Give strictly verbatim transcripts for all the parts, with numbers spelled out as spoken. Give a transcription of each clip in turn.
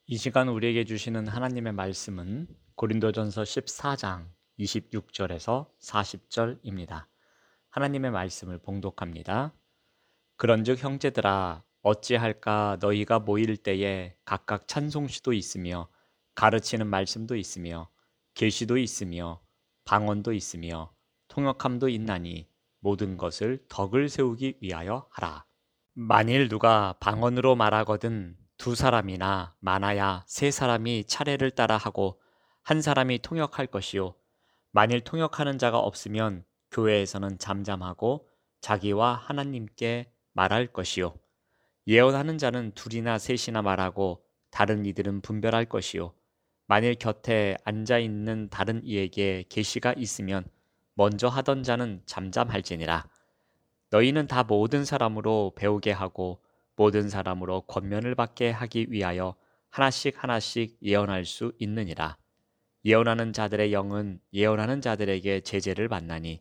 이 시간 우리에게 주시는 하나님의 말씀은 고린도전서 십사 장 이십육 절에서 사십 절입니다. 하나님의 말씀을 봉독합니다. 그런즉 형제들아 어찌할까 너희가 모일 때에 각각 찬송시도 있으며 가르치는 말씀도 있으며 계시도 있으며 방언도 있으며 통역함도 있나니 모든 것을 덕을 세우기 위하여 하라. 만일 누가 방언으로 말하거든 두 사람이나 많아야 세 사람이 차례를 따라 하고 한 사람이 통역할 것이요 만일 통역하는 자가 없으면 교회에서는 잠잠하고 자기와 하나님께 말할 것이요 예언하는 자는 둘이나 셋이나 말하고 다른 이들은 분별할 것이요 만일 곁에 앉아 있는 다른 이에게 계시가 있으면 먼저 하던 자는 잠잠할지니라. 너희는 다 모든 사람으로 배우게 하고 모든 사람으로 권면을 받게 하기 위하여 하나씩 하나씩 예언할 수 있느니라. 예언하는 자들의 영은 예언하는 자들에게 제재를 받나니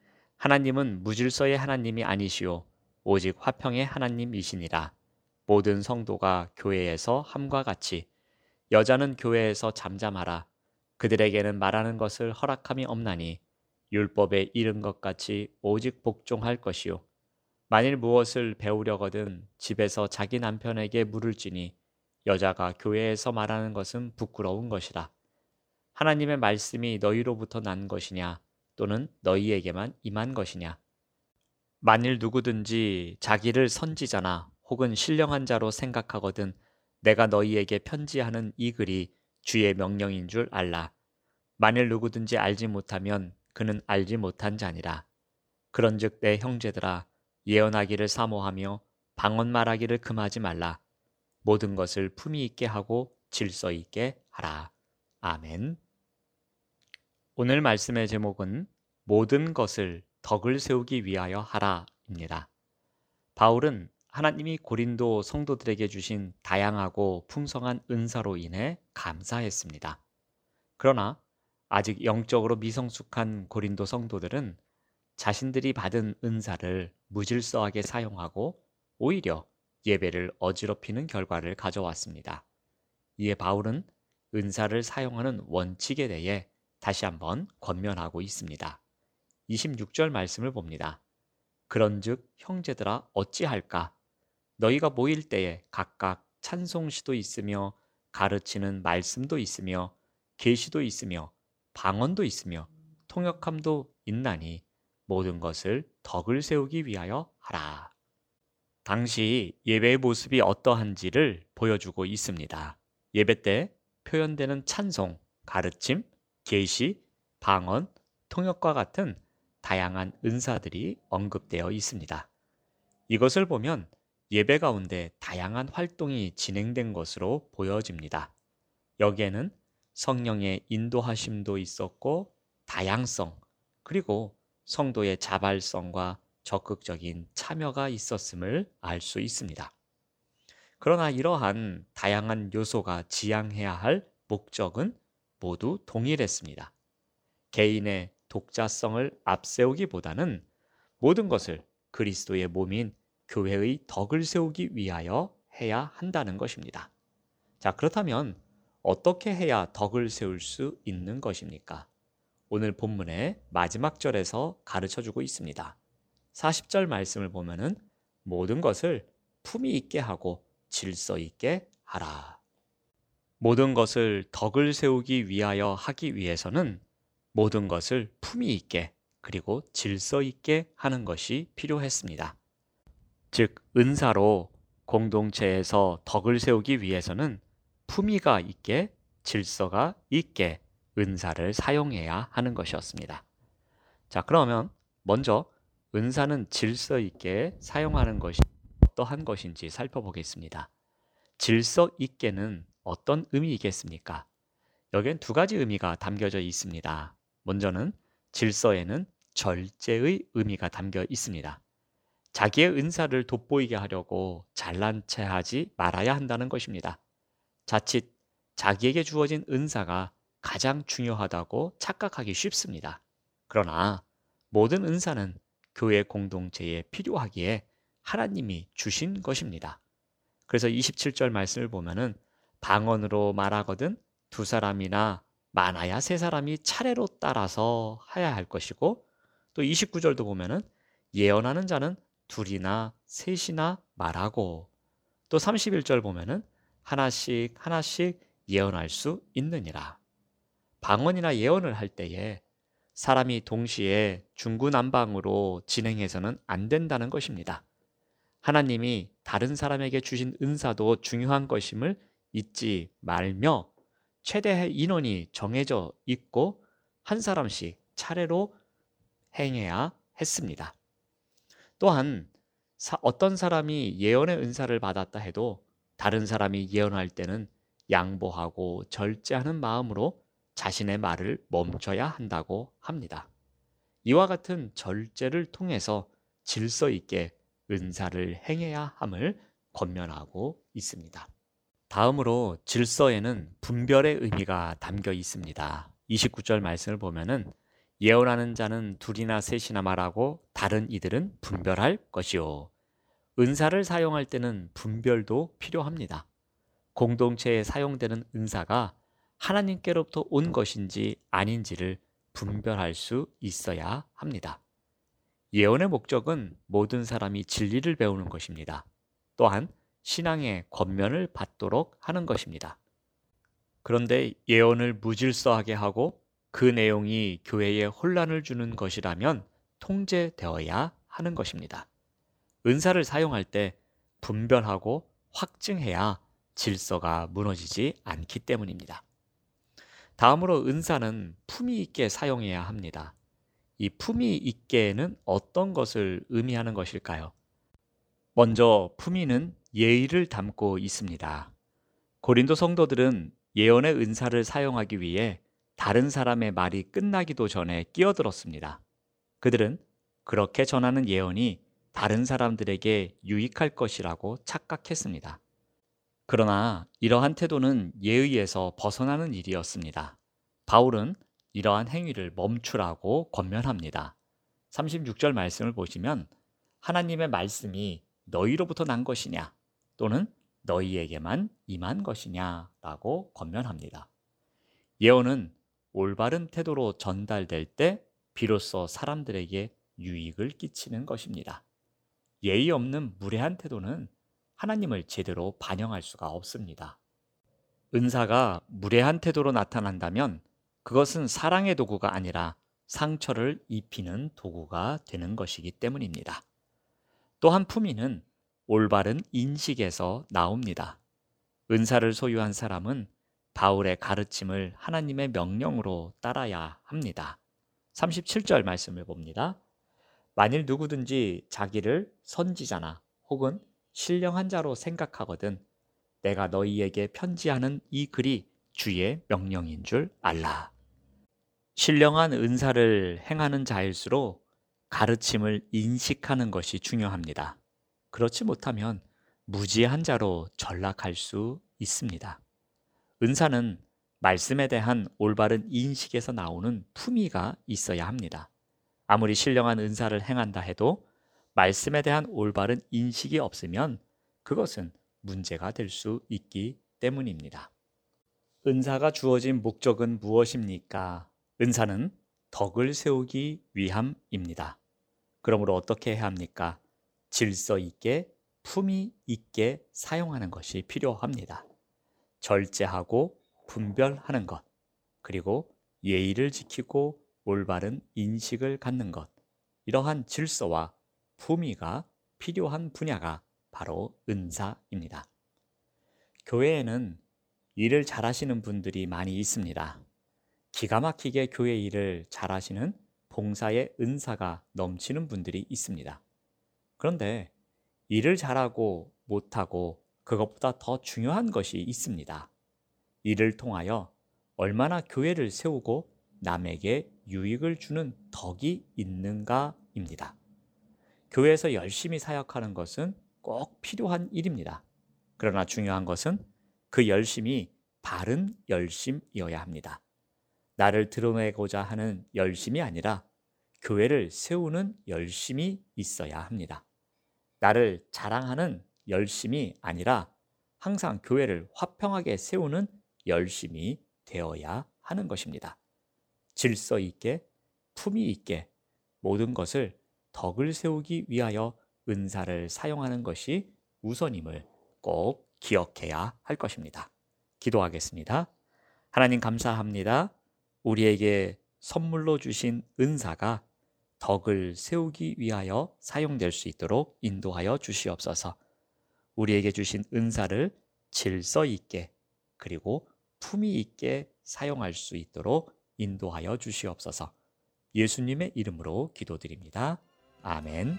하나님은 무질서의 하나님이 아니시오 오직 화평의 하나님이시니라. 모든 성도가 교회에서 함과 같이 여자는 교회에서 잠잠하라. 그들에게는 말하는 것을 허락함이 없나니 율법에 이른 것 같이 오직 복종할 것이요 만일 무엇을 배우려거든 집에서 자기 남편에게 물을지니 여자가 교회에서 말하는 것은 부끄러운 것이라. 하나님의 말씀이 너희로부터 난 것이냐 또는 너희에게만 임한 것이냐. 만일 누구든지 자기를 선지자나 혹은 신령한 자로 생각하거든 내가 너희에게 편지하는 이 글이 주의 명령인 줄 알라. 만일 누구든지 알지 못하면 그는 알지 못한 자니라. 그런즉 내 형제들아 예언하기를 사모하며 방언 말하기를 금하지 말라. 모든 것을 품위 있게 하고 질서 있게 하라. 아멘. 오늘 말씀의 제목은 모든 것을 덕을 세우기 위하여 하라입니다. 바울은 하나님이 고린도 성도들에게 주신 다양하고 풍성한 은사로 인해 감사했습니다. 그러나 아직 영적으로 미성숙한 고린도 성도들은 자신들이 받은 은사를 무질서하게 사용하고 오히려 예배를 어지럽히는 결과를 가져왔습니다. 이에 바울은 은사를 사용하는 원칙에 대해 다시 한번 권면하고 있습니다. 이십육 절 말씀을 봅니다. 그런즉 형제들아 어찌할까? 너희가 모일 때에 각각 찬송시도 있으며 가르치는 말씀도 있으며 계시도 있으며 방언도 있으며 통역함도 있나니 모든 것을 덕을 세우기 위하여 하라. 당시 예배의 모습이 어떠한지를 보여주고 있습니다. 예배 때 표현되는 찬송, 가르침, 계시, 방언, 통역과 같은 다양한 은사들이 언급되어 있습니다. 이것을 보면 예배 가운데 다양한 활동이 진행된 것으로 보여집니다. 여기에는 성령의 인도하심도 있었고 다양성, 그리고 성도의 자발성과 적극적인 참여가 있었음을 알 수 있습니다. 그러나 이러한 다양한 요소가 지향해야 할 목적은 모두 동일했습니다. 개인의 독자성을 앞세우기보다는 모든 것을 그리스도의 몸인 교회의 덕을 세우기 위하여 해야 한다는 것입니다. 자, 그렇다면 어떻게 해야 덕을 세울 수 있는 것입니까? 오늘 본문의 마지막 절에서 가르쳐 주고 있습니다. 사십 절 말씀을 보면은 모든 것을 품위 있게 하고 질서 있게 하라. 모든 것을 덕을 세우기 위하여 하기 위해서는 모든 것을 품위 있게 그리고 질서 있게 하는 것이 필요했습니다. 즉, 은사로 공동체에서 덕을 세우기 위해서는 품위가 있게 질서가 있게 은사를 사용해야 하는 것이었습니다. 자, 그러면 먼저 은사는 질서 있게 사용하는 것이 어떠한 것인지 살펴보겠습니다. 질서 있게는 어떤 의미이겠습니까? 여기엔 두 가지 의미가 담겨져 있습니다. 먼저는 질서에는 절제의 의미가 담겨 있습니다. 자기의 은사를 돋보이게 하려고 잘난 체 하지 말아야 한다는 것입니다. 자칫 자기에게 주어진 은사가 가장 중요하다고 착각하기 쉽습니다. 그러나 모든 은사는 교회 공동체에 필요하기에 하나님이 주신 것입니다. 그래서 이십칠 절 말씀을 보면은 방언으로 말하거든 두 사람이나 많아야 세 사람이 차례로 따라서 해야 할 것이고, 또 이십구 절도 보면은 예언하는 자는 둘이나 셋이나 말하고, 또 삼십일 절 보면은 하나씩 하나씩 예언할 수 있느니라. 방언이나 예언을 할 때에 사람이 동시에 중구난방으로 진행해서는 안 된다는 것입니다. 하나님이 다른 사람에게 주신 은사도 중요한 것임을 잊지 말며 최대 인원이 정해져 있고 한 사람씩 차례로 행해야 했습니다. 또한 사- 어떤 사람이 예언의 은사를 받았다 해도 다른 사람이 예언할 때는 양보하고 절제하는 마음으로 자신의 말을 멈춰야 한다고 합니다. 이와 같은 절제를 통해서 질서 있게 은사를 행해야 함을 권면하고 있습니다. 다음으로 질서에는 분별의 의미가 담겨 있습니다. 이십구 절 말씀을 보면은 예언하는 자는 둘이나 셋이나 말하고 다른 이들은 분별할 것이요. 은사를 사용할 때는 분별도 필요합니다. 공동체에 사용되는 은사가 하나님께로부터 온 것인지 아닌지를 분별할 수 있어야 합니다. 예언의 목적은 모든 사람이 진리를 배우는 것입니다. 또한 신앙의 권면을 받도록 하는 것입니다. 그런데 예언을 무질서하게 하고 그 내용이 교회에 혼란을 주는 것이라면 통제되어야 하는 것입니다. 은사를 사용할 때 분별하고 확증해야 질서가 무너지지 않기 때문입니다. 다음으로 은사는 품위 있게 사용해야 합니다. 이 품위 있게는 어떤 것을 의미하는 것일까요? 먼저 품위는 예의를 담고 있습니다. 고린도 성도들은 예언의 은사를 사용하기 위해 다른 사람의 말이 끝나기도 전에 끼어들었습니다. 그들은 그렇게 전하는 예언이 다른 사람들에게 유익할 것이라고 착각했습니다. 그러나 이러한 태도는 예의에서 벗어나는 일이었습니다. 바울은 이러한 행위를 멈추라고 권면합니다. 삼십육 절 말씀을 보시면 하나님의 말씀이 너희로부터 난 것이냐 또는 너희에게만 임한 것이냐 라고 권면합니다. 예언은 올바른 태도로 전달될 때 비로소 사람들에게 유익을 끼치는 것입니다. 예의 없는 무례한 태도는 하나님을 제대로 반영할 수가 없습니다. 은사가 무례한 태도로 나타난다면 그것은 사랑의 도구가 아니라 상처를 입히는 도구가 되는 것이기 때문입니다. 또한 품위는 올바른 인식에서 나옵니다. 은사를 소유한 사람은 바울의 가르침을 하나님의 명령으로 따라야 합니다. 삼십칠 절 말씀을 봅니다. 만일 누구든지 자기를 선지자나 혹은 신령한 자로 생각하거든 내가 너희에게 편지하는 이 글이 주의 명령인 줄 알라. 신령한 은사를 행하는 자일수록 가르침을 인식하는 것이 중요합니다. 그렇지 못하면 무지한 자로 전락할 수 있습니다. 은사는 말씀에 대한 올바른 인식에서 나오는 품위가 있어야 합니다. 아무리 신령한 은사를 행한다 해도 말씀에 대한 올바른 인식이 없으면 그것은 문제가 될 수 있기 때문입니다. 은사가 주어진 목적은 무엇입니까? 은사는 덕을 세우기 위함입니다. 그러므로 어떻게 해야 합니까? 질서 있게, 품위 있게 사용하는 것이 필요합니다. 절제하고 분별하는 것, 그리고 예의를 지키고 올바른 인식을 갖는 것, 이러한 질서와 품위가 필요한 분야가 바로 은사입니다. 교회에는 일을 잘하시는 분들이 많이 있습니다. 기가 막히게 교회 일을 잘하시는 봉사의 은사가 넘치는 분들이 있습니다. 그런데 일을 잘하고 못하고 그것보다 더 중요한 것이 있습니다. 이를 통하여 얼마나 교회를 세우고 남에게 유익을 주는 덕이 있는가입니다. 교회에서 열심히 사역하는 것은 꼭 필요한 일입니다. 그러나 중요한 것은 그 열심이 바른 열심이어야 합니다. 나를 드러내고자 하는 열심이 아니라 교회를 세우는 열심이 있어야 합니다. 나를 자랑하는 열심이 아니라 항상 교회를 화평하게 세우는 열심이 되어야 하는 것입니다. 질서 있게, 품위 있게 모든 것을 덕을 세우기 위하여 은사를 사용하는 것이 우선임을 꼭 기억해야 할 것입니다. 기도하겠습니다. 하나님 감사합니다. 우리에게 선물로 주신 은사가 덕을 세우기 위하여 사용될 수 있도록 인도하여 주시옵소서. 우리에게 주신 은사를 질서 있게 그리고 품위 있게 사용할 수 있도록 인도하여 주시옵소서. 예수님의 이름으로 기도드립니다. 아멘.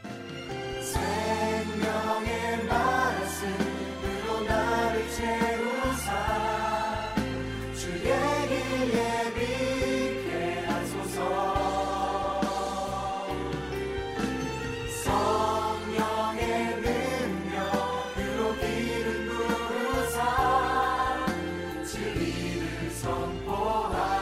생명의 말씀으로 나를 채우사 주의 길 예비케 하소서. 성령의 능력으로 길을 부르사 진리를 선포하소서.